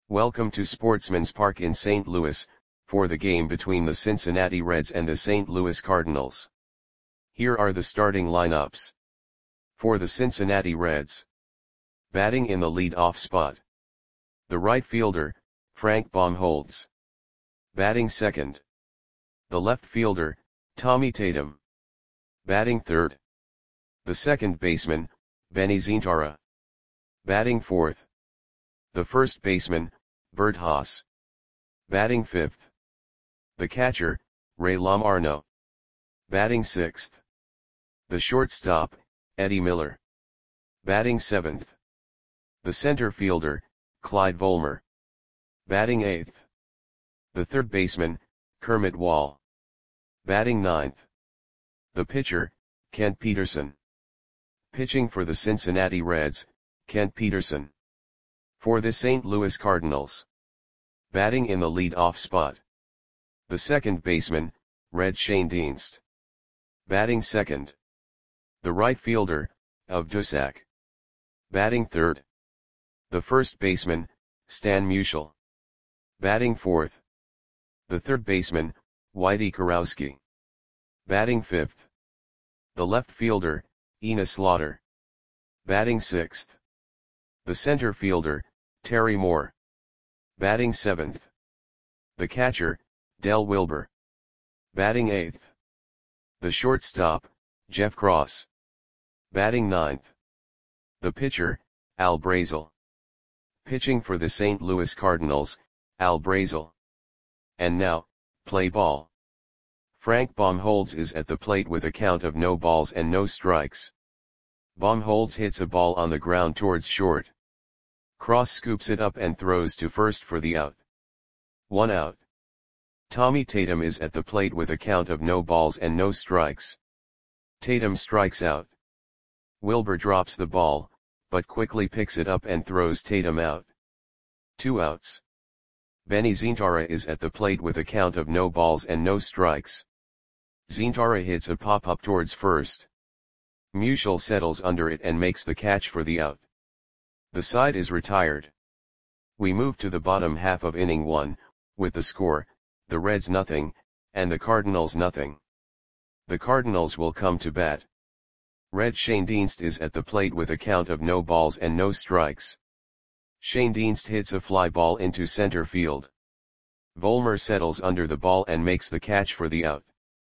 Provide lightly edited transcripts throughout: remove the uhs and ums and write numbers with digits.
Welcome to Sportsman's Park in St. Louis, for the game between the Cincinnati Reds and the St. Louis Cardinals. Here are the starting lineups. For the Cincinnati Reds. Batting in the lead-off spot. The right fielder, Frank Baumholtz. Batting second. The left fielder, Tommy Tatum. Batting third. The second baseman, Benny Zintara. Batting fourth. The first baseman, Bert Haas. Batting fifth. The catcher, Ray Lamarno. Batting sixth. The shortstop, Eddie Miller. Batting seventh. The center fielder, Clyde Volmer. Batting eighth. The third baseman, Kermit Wall. Batting ninth. The pitcher, Kent Peterson. Pitching for the Cincinnati Reds, Kent Peterson. For the St. Louis Cardinals. Batting in the lead-off spot. The second baseman, Red Schoendienst. Batting second. The right fielder, Of Dusac. Batting third. The first baseman, Stan Musial. Batting fourth. The third baseman, Whitey Kurowski. Batting fifth. The left fielder, Enos Slaughter. Batting sixth. The center fielder, Terry Moore. Batting seventh. The catcher, Del Wilber. Batting eighth. The shortstop, Jeff Cross. Batting ninth. The pitcher, Al Brazel. Pitching for the St. Louis Cardinals, Al Brazel. And now, play ball. Frank Baumholtz is at the plate with a count of no balls and no strikes. Baumholtz hits a ball on the ground towards short. Cross scoops it up and throws to first for the out. 1 out. Tommy Tatum is at the plate with a count of no balls and no strikes. Tatum strikes out. Wilber drops the ball, but quickly picks it up and throws Tatum out. 2 outs. Benny Zintara is at the plate with a count of no balls and no strikes. Zintara hits a pop-up towards first. Musial settles under it and makes the catch for the out. The side is retired. We move to the bottom half of inning 1, with the score, the Reds nothing, and the Cardinals nothing. The Cardinals will come to bat. Red Schoendienst is at the plate with a count of no balls and no strikes. Schoendienst hits a fly ball into center field. Volmer settles under the ball and makes the catch for the out.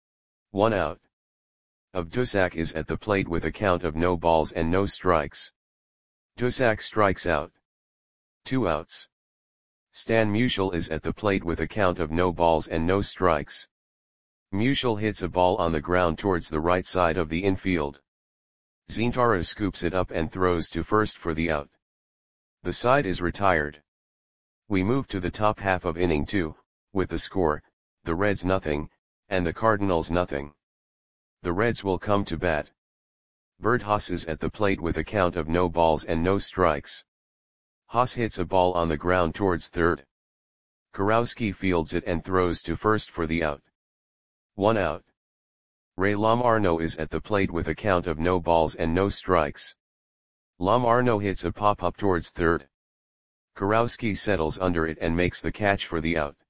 1 out. Of Dusac is at the plate with a count of no balls and no strikes. Dusac strikes out. 2 outs. Stan Musial is at the plate with a count of no balls and no strikes. Musial hits a ball on the ground towards the right side of the infield. Zintara scoops it up and throws to first for the out. The side is retired. We move to the top half of inning 2, with the score, the Reds nothing, and the Cardinals nothing. The Reds will come to bat. Bert Haas is at the plate with a count of no balls and no strikes. Haas hits a ball on the ground towards third. Kurowski fields it and throws to first for the out. 1 out. Ray Lamarno is at the plate with a count of no balls and no strikes. Lamarno hits a pop-up towards third. Kurowski settles under it and makes the catch for the out.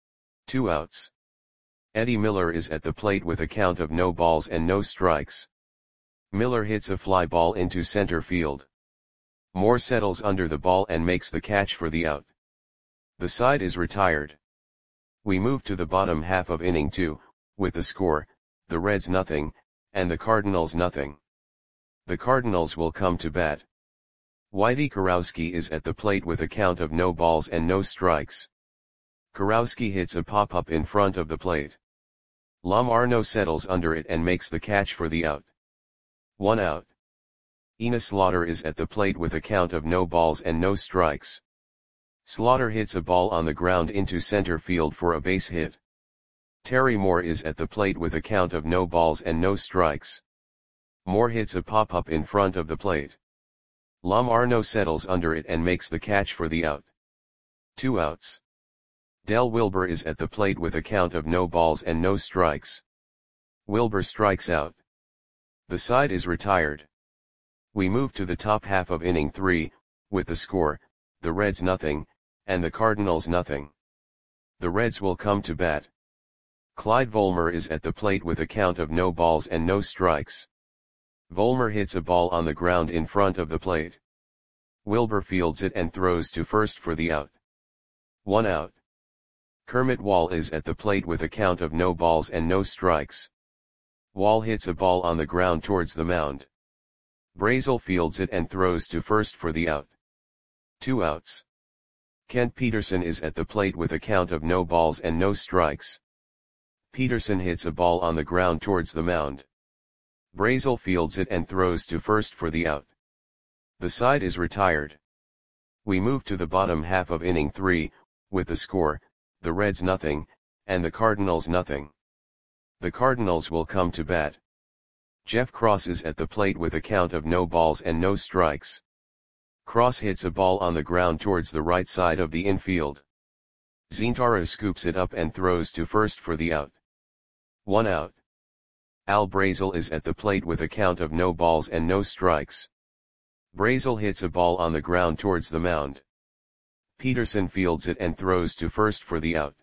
2 outs. Eddie Miller is at the plate with a count of no balls and no strikes. Miller hits a fly ball into center field. Moore settles under the ball and makes the catch for the out. The side is retired. We move to the bottom half of inning 2, with the score, the Reds nothing, and the Cardinals nothing. The Cardinals will come to bat. Whitey Kurowski is at the plate with a count of no balls and no strikes. Kurowski hits a pop-up in front of the plate. Lamarno settles under it and makes the catch for the out. 1 out. Enos Slaughter is at the plate with a count of no balls and no strikes. Slaughter hits a ball on the ground into center field for a base hit. Terry Moore is at the plate with a count of no balls and no strikes. Moore hits a pop-up in front of the plate. Lamarno settles under it and makes the catch for the out. 2 outs. Del Wilber is at the plate with a count of no balls and no strikes. Wilber strikes out. The side is retired. We move to the top half of inning 3, with the score, the Reds nothing, and the Cardinals nothing. The Reds will come to bat. Clyde Volmer is at the plate with a count of no balls and no strikes. Volmer hits a ball on the ground in front of the plate. Wilber fields it and throws to first for the out. 1 out. Kermit Wall is at the plate with a count of no balls and no strikes. Wall hits a ball on the ground towards the mound. Brazel fields it and throws to first for the out. 2 outs. Kent Peterson is at the plate with a count of no balls and no strikes. Peterson hits a ball on the ground towards the mound. Brazel fields it and throws to first for the out. The side is retired. We move to the bottom half of inning 3, with the score, the Reds nothing, and the Cardinals nothing. The Cardinals will come to bat. Jeff Cross is at the plate with a count of no balls and no strikes. Cross hits a ball on the ground towards the right side of the infield. Zintara scoops it up and throws to first for the out. 1 out. Al Brazel is at the plate with a count of no balls and no strikes. Brazel hits a ball on the ground towards the mound. Peterson fields it and throws to first for the out.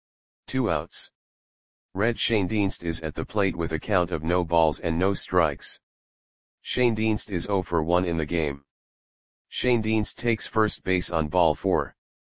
2 outs. Red Schoendienst is at the plate with a count of no balls and no strikes. Schoendienst is 0 for 1 in the game. Schoendienst takes first base on ball 4.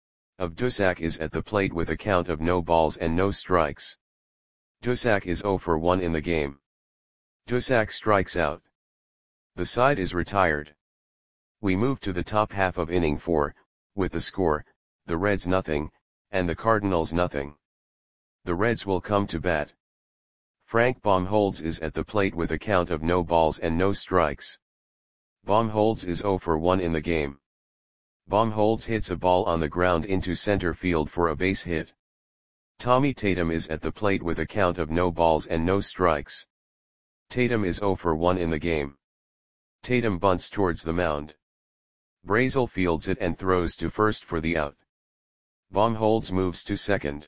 Dusak is at the plate with a count of no balls and no strikes. Dusak is 0 for 1 in the game. Dusak strikes out. The side is retired. We move to the top half of inning 4, with the score, the Reds nothing, and the Cardinals nothing. The Reds will come to bat. Frank Baumholtz is at the plate with a count of no balls and no strikes. Baumholtz is 0 for 1 in the game. Baumholtz hits a ball on the ground into center field for a base hit. Tommy Tatum is at the plate with a count of no balls and no strikes. Tatum is 0 for 1 in the game. Tatum bunts towards the mound. Brazel fields it and throws to first for the out. Baumholtz moves to second.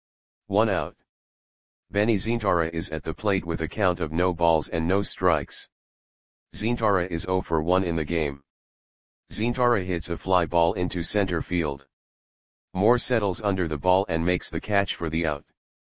1 out. Benny Zintara is at the plate with a count of no balls and no strikes. Zintara is 0 for 1 in the game. Zintara hits a fly ball into center field. Moore settles under the ball and makes the catch for the out.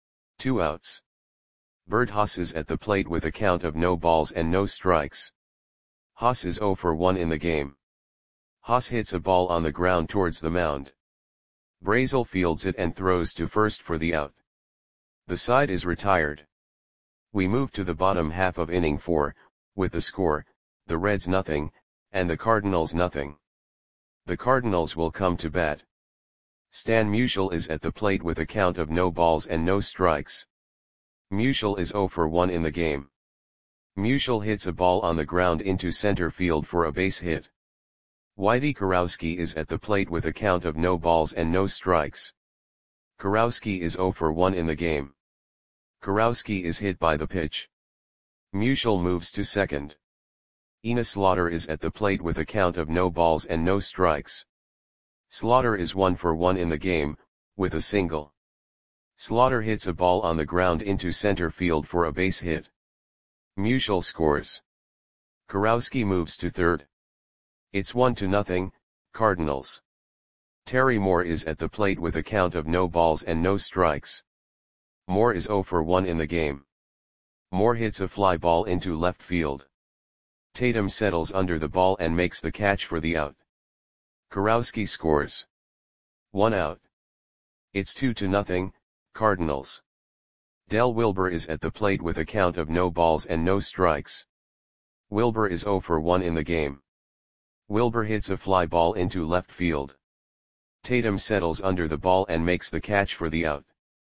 2 outs. Bert Haas is at the plate with a count of no balls and no strikes. Haas is 0 for 1 in the game. Haas hits a ball on the ground towards the mound. Brazel fields it and throws to first for the out. The side is retired. We move to the bottom half of inning 4, with the score, the Reds nothing, and the Cardinals nothing. The Cardinals will come to bat. Stan Musial is at the plate with a count of no balls and no strikes. Musial is 0 for 1 in the game. Musial hits a ball on the ground into center field for a base hit. Whitey Kurowski is at the plate with a count of no balls and no strikes. Kurowski is 0 for 1 in the game. Kurowski is hit by the pitch. Musial moves to second. Enos Slaughter is at the plate with a count of no balls and no strikes. Slaughter is 1 for 1 in the game, with a single. Slaughter hits a ball on the ground into center field for a base hit. Musial scores. Kurowski moves to third. It's 1-0, Cardinals. Terry Moore is at the plate with a count of no balls and no strikes. Moore is 0 for 1 in the game. Moore hits a fly ball into left field. Tatum settles under the ball and makes the catch for the out. Kurowski scores. 1 out. It's 2-0, Cardinals. Del Wilber is at the plate with a count of no balls and no strikes. Wilber is 0 for 1 in the game. Wilber hits a fly ball into left field. Tatum settles under the ball and makes the catch for the out.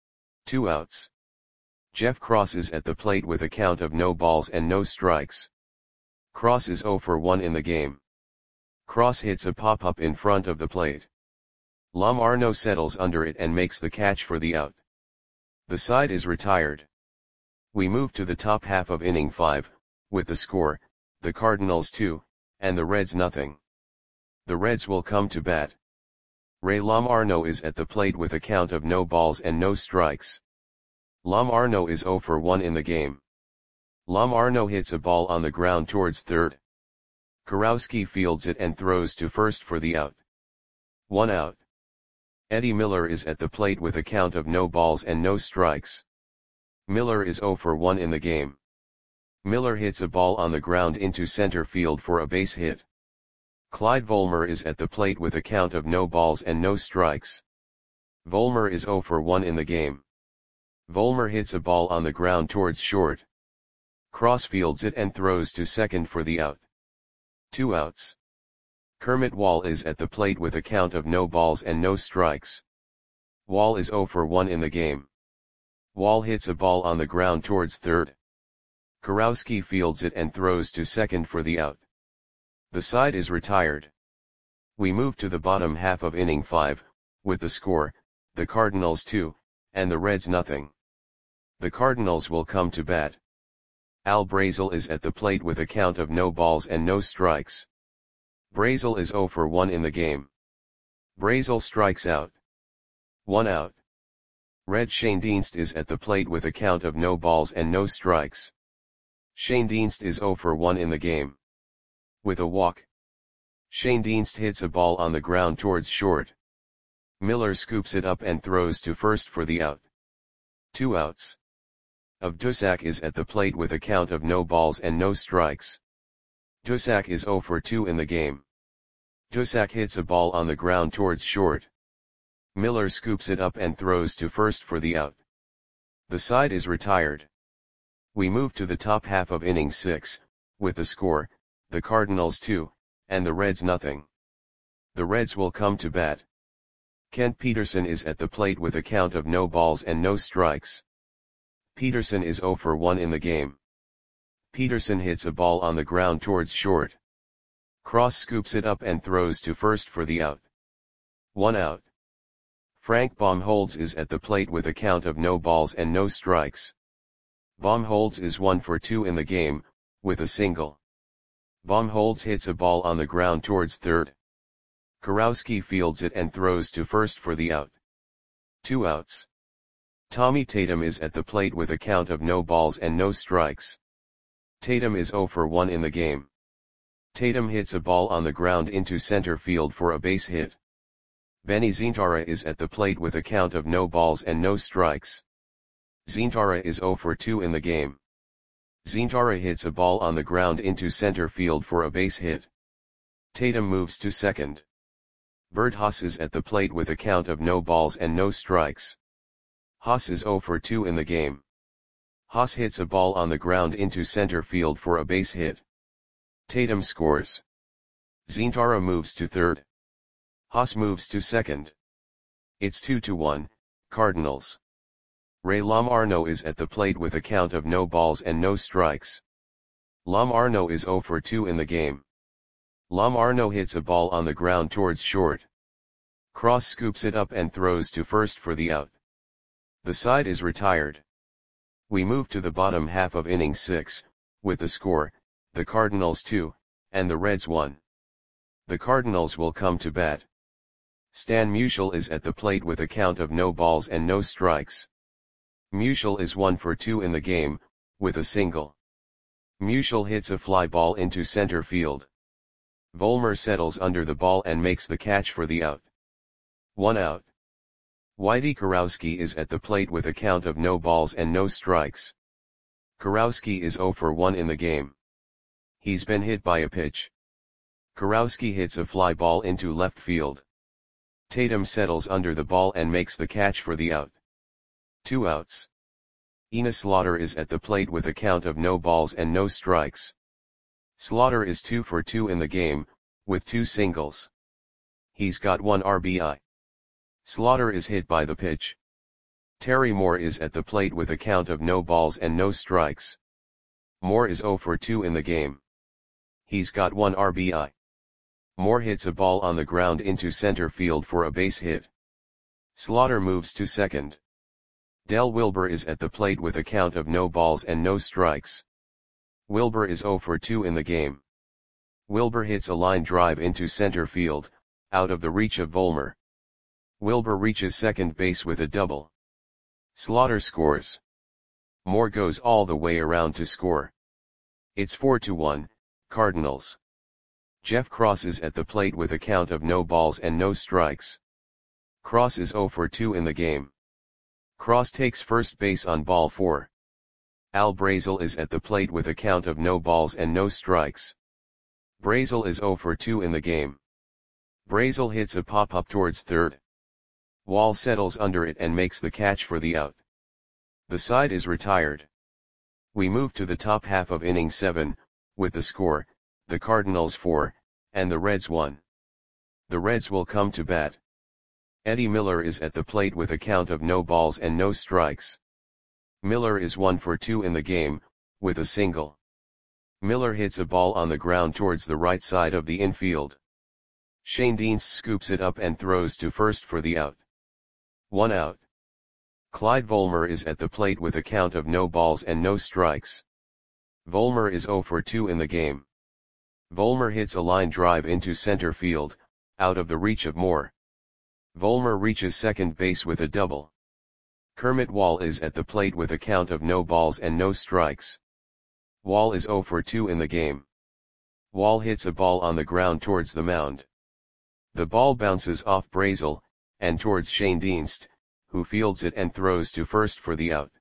2 outs. Jeff Cross is at the plate with a count of no balls and no strikes. Cross is 0 for 1 in the game. Cross hits a pop-up in front of the plate. Lam Arno settles under it and makes the catch for the out. The side is retired. We move to the top half of inning 5, with the score, the Cardinals 2, and the Reds nothing. The Reds will come to bat. Ray Lam Arno is at the plate with a count of no balls and no strikes. Lam Arno is 0 for 1 in the game. Lam Arno hits a ball on the ground towards third. Kurowski fields it and throws to first for the out. 1 out. Eddie Miller is at the plate with a count of no balls and no strikes. Miller is 0 for 1 in the game. Miller hits a ball on the ground into center field for a base hit. Clyde Volmer is at the plate with a count of no balls and no strikes. Volmer is 0 for 1 in the game. Volmer hits a ball on the ground towards short. Cross fields it and throws to second for the out. 2 outs. Kermit Wall is at the plate with a count of no balls and no strikes. Wall is 0 for 1 in the game. Wall hits a ball on the ground towards third. Kurowski fields it and throws to second for the out. The side is retired. We move to the bottom half of inning 5, with the score, the Cardinals 2, and the Reds nothing. The Cardinals will come to bat. Al Brazil is at the plate with a count of no balls and no strikes. Brazil is 0 for 1 in the game. Brazil strikes out. 1 out. Red Schoendienst is at the plate with a count of no balls and no strikes. Schoendienst is 0 for 1 in the game. With a walk. Schoendienst hits a ball on the ground towards short. Miller scoops it up and throws to first for the out. 2 outs. Dusak is at the plate with a count of no balls and no strikes. Dusak is 0 for 2 in the game. Dusak hits a ball on the ground towards short. Miller scoops it up and throws to first for the out. The side is retired. We move to the top half of inning 6, with the score, the Cardinals 2, and the Reds nothing. The Reds will come to bat. Kent Peterson is at the plate with a count of no balls and no strikes. Peterson is 0 for 1 in the game. Peterson hits a ball on the ground towards short. Cross scoops it up and throws to first for the out. 1 out. Frank Baumholtz is at the plate with a count of no balls and no strikes. Baumholtz is 1 for 2 in the game, with a single. Baumholtz hits a ball on the ground towards third. Kurowski fields it and throws to first for the out. 2 outs. Tommy Tatum is at the plate with a count of no balls and no strikes. Tatum is 0 for 1 in the game. Tatum hits a ball on the ground into center field for a base hit. Benny Zintara is at the plate with a count of no balls and no strikes. Zintara is 0 for 2 in the game. Zintara hits a ball on the ground into center field for a base hit. Tatum moves to second. Bert Haas is at the plate with a count of no balls and no strikes. Haas is 0 for 2 in the game. Haas hits a ball on the ground into center field for a base hit. Tatum scores. Zintara moves to third. Haas moves to second. It's 2-1, Cardinals. Ray Lamarno is at the plate with a count of no balls and no strikes. Lamarno is 0 for 2 in the game. Lamarno hits a ball on the ground towards short. Cross scoops it up and throws to first for the out. The side is retired. We move to the bottom half of inning 6, with the score, the Cardinals 2, and the Reds 1. The Cardinals will come to bat. Stan Musial is at the plate with a count of no balls and no strikes. Musial is 1 for 2 in the game, with a single. Musial hits a fly ball into center field. Volmer settles under the ball and makes the catch for the out. 1 out. Whitey Kurowski is at the plate with a count of no balls and no strikes. Kurowski is 0 for 1 in the game. He's been hit by a pitch. Kurowski hits a fly ball into left field. Tatum settles under the ball and makes the catch for the out. 2 outs. Enos Slaughter is at the plate with a count of no balls and no strikes. Slaughter is 2 for 2 in the game, with 2 singles. He's got 1 RBI. Slaughter is hit by the pitch. Terry Moore is at the plate with a count of no balls and no strikes. Moore is 0 for 2 in the game. He's got 1 RBI. Moore hits a ball on the ground into center field for a base hit. Slaughter moves to second. Del Wilber is at the plate with a count of no balls and no strikes. Wilber is 0 for 2 in the game. Wilber hits a line drive into center field, out of the reach of Volmer. Wilber reaches second base with a double. Slaughter scores. Moore goes all the way around to score. It's 4-1, Cardinals. Jeff Cross is at the plate with a count of no balls and no strikes. Cross is 0 for 2 in the game. Cross takes first base on ball 4. Al Brazil is at the plate with a count of no balls and no strikes. Brazil is 0 for 2 in the game. Brazil hits a pop-up towards third. Wall settles under it and makes the catch for the out. The side is retired. We move to the top half of inning 7, with the score, the Cardinals 4, and the Reds 1. The Reds will come to bat. Eddie Miller is at the plate with a count of no balls and no strikes. Miller is 1 for 2 in the game, with a single. Miller hits a ball on the ground towards the right side of the infield. Shane Dienst scoops it up and throws to first for the out. 1 out. Clyde Volmer is at the plate with a count of no balls and no strikes. Volmer is 0 for 2 in the game. Volmer hits a line drive into center field, out of the reach of Moore. Volmer reaches second base with a double. Kermit Wall is at the plate with a count of no balls and no strikes. Wall is 0 for 2 in the game. Wall hits a ball on the ground towards the mound. The ball bounces off Brazil, and towards Shane Dienst, who fields it and throws to first for the out.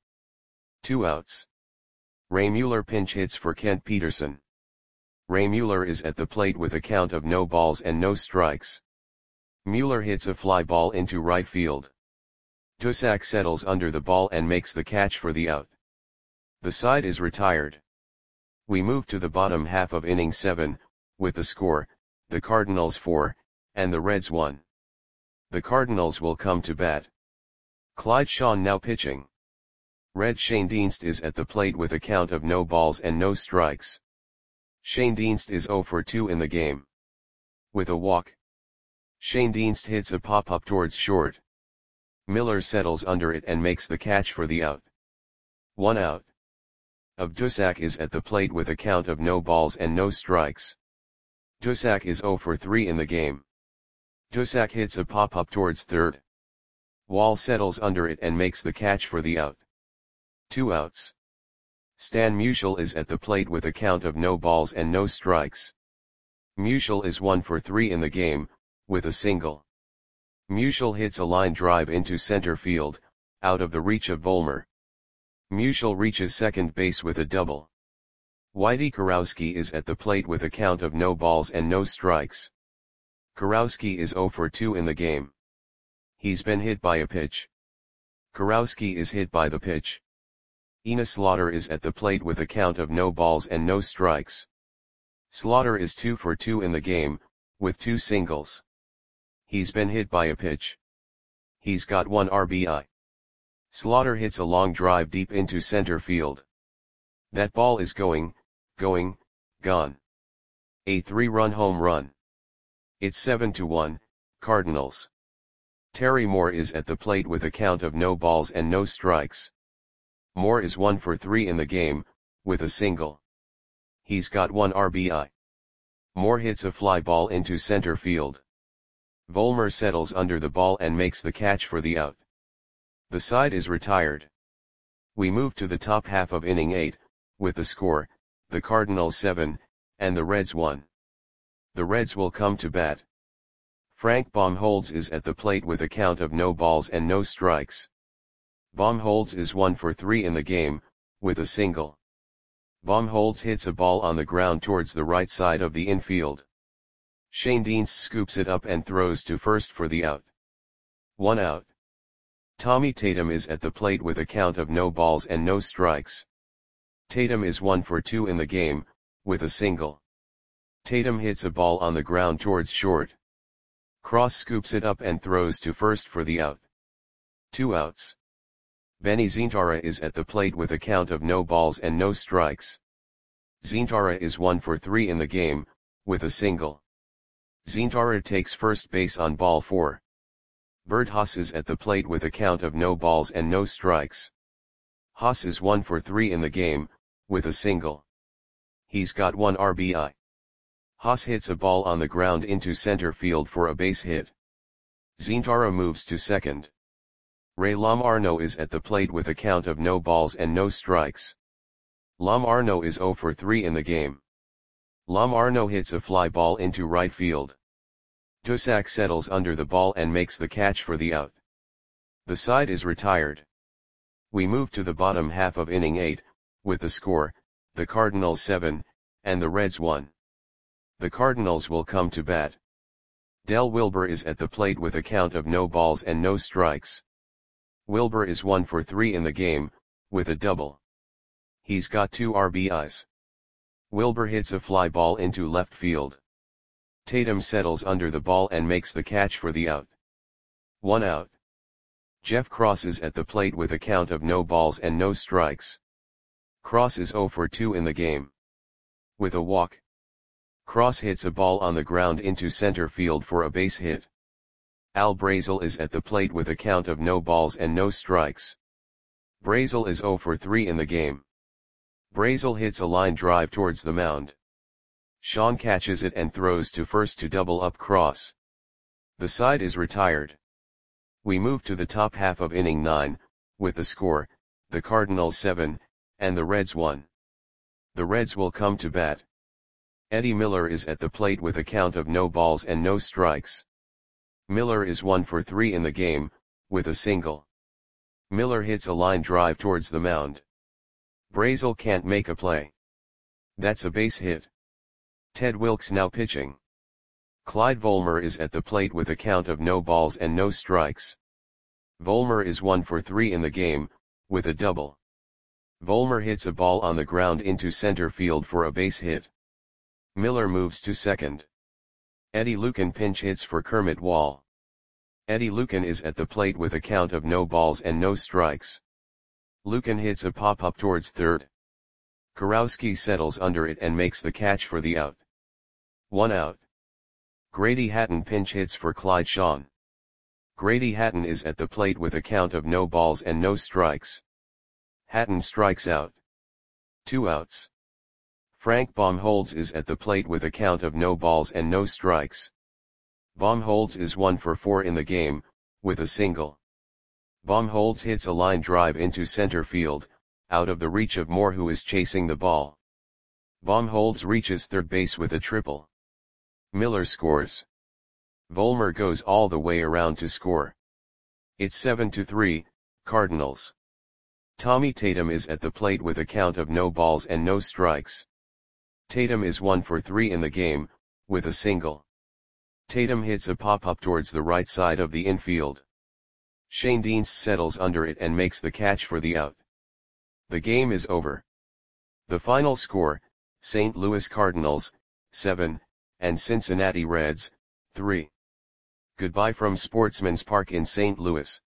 2 outs. Ray Mueller pinch hits for Kent Peterson. Ray Mueller is at the plate with a count of no balls and no strikes. Mueller hits a fly ball into right field. Dusak settles under the ball and makes the catch for the out. The side is retired. We move to the bottom half of inning 7, with the score, the Cardinals 4, and the Reds 1. The Cardinals will come to bat. Clyde Shawn now pitching. Red Shane Dienst is at the plate with a count of no balls and no strikes. Shane Dienst is 0 for 2 in the game. With a walk. Shane Dienst hits a pop-up towards short. Miller settles under it and makes the catch for the out. 1 out. Dusak is at the plate with a count of no balls and no strikes. Dusak is 0 for 3 in the game. Dusak hits a pop-up towards third. Wall settles under it and makes the catch for the out. 2 outs. Stan Musial is at the plate with a count of no balls and no strikes. Musial is 1 for 3 in the game, with a single. Musial hits a line drive into center field, out of the reach of Volmer. Musial reaches second base with a double. Whitey Kurowski is at the plate with a count of no balls and no strikes. Kurowski is 0 for 2 in the game. He's been hit by a pitch. Kurowski is hit by the pitch. Enos Slaughter is at the plate with a count of no balls and no strikes. Slaughter is 2 for 2 in the game, with 2 singles. He's been hit by a pitch. He's got 1 RBI. Slaughter hits a long drive deep into center field. That ball is gone. A 3-run home run. It's 7-1, Cardinals. Terry Moore is at the plate with a count of no balls and no strikes. Moore is 1 for 3 in the game, with a single. He's got 1 RBI. Moore hits a fly ball into center field. Volmer settles under the ball and makes the catch for the out. The side is retired. We move to the top half of inning 8, with the score, the Cardinals 7, and the Reds 1. The Reds will come to bat. Frank Baumholtz is at the plate with a count of no balls and no strikes. Baumholtz is 1 for 3 in the game, with a single. Baumholtz hits a ball on the ground towards the right side of the infield. Shane Dienst scoops it up and throws to first for the out. 1 out. Tommy Tatum is at the plate with a count of no balls and no strikes. Tatum is 1 for 2 in the game, with a single. Tatum hits a ball on the ground towards short. Cross scoops it up and throws to first for the out. 2 outs. Benny Zintara is at the plate with a count of no balls and no strikes. Zintara is 1 for 3 in the game, with a single. Zintara takes first base on ball 4. Bert Haas is at the plate with a count of no balls and no strikes. Haas is 1 for 3 in the game, with a single. He's got 1 RBI. Haas hits a ball on the ground into center field for a base hit. Zintara moves to second. Ray Lamarno is at the plate with a count of no balls and no strikes. Lamarno is 0 for 3 in the game. Lamarno hits a fly ball into right field. Dusak settles under the ball and makes the catch for the out. The side is retired. We move to the bottom half of inning 8, with the score, the Cardinals 7, and the Reds 1. The Cardinals will come to bat. Del Wilber is at the plate with a count of no balls and no strikes. Wilber is 1 for 3 in the game, with a double. He's got 2 RBIs. Wilber hits a fly ball into left field. Tatum settles under the ball and makes the catch for the out. 1 out. Jeff Cross is at the plate with a count of no balls and no strikes. Cross is 0 for 2 in the game. With a walk. Cross hits a ball on the ground into center field for a base hit. Al Brazil is at the plate with a count of no balls and no strikes. Brazil is 0 for 3 in the game. Brazil hits a line drive towards the mound. Sean catches it and throws to first to double up Cross. The side is retired. We move to the top half of inning 9, with the score, the Cardinals 7, and the Reds 1. The Reds will come to bat. Eddie Miller is at the plate with a count of no balls and no strikes. Miller is 1 for 3 in the game, with a single. Miller hits a line drive towards the mound. Brazil can't make a play. That's a base hit. Ted Wilks now pitching. Clyde Volmer is at the plate with a count of no balls and no strikes. Volmer is 1 for 3 in the game, with a double. Volmer hits a ball on the ground into center field for a base hit. Miller moves to second. Eddie Lucan pinch hits for Kermit Wall. Eddie Lucan is at the plate with a count of no balls and no strikes. Lucan hits a pop-up towards third. Kurowski settles under it and makes the catch for the out. 1 out. Grady Hatton pinch hits for Clyde Shawn. Grady Hatton is at the plate with a count of no balls and no strikes. Hatton strikes out. 2 outs. Frank Baumholtz is at the plate with a count of no balls and no strikes. Baumholtz is 1 for 4 in the game, with a single. Baumholtz hits a line drive into center field, out of the reach of Moore who is chasing the ball. Baumholtz reaches third base with a triple. Miller scores. Volmer goes all the way around to score. It's 7-3, Cardinals. Tommy Tatum is at the plate with a count of no balls and no strikes. Tatum is 1 for 3 in the game, with a single. Tatum hits a pop-up towards the right side of the infield. Shane Dienst settles under it and makes the catch for the out. The game is over. The final score, St. Louis Cardinals, 7, and Cincinnati Reds, 3. Goodbye from Sportsman's Park in St. Louis.